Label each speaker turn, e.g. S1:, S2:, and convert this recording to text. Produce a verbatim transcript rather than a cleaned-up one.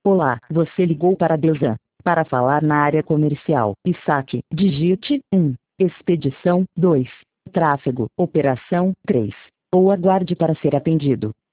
S1: Olá, você ligou para a Deusa. Para falar na área comercial e saque, digite um. Expedição dois. Tráfego, operação três. Ou aguarde para ser atendido.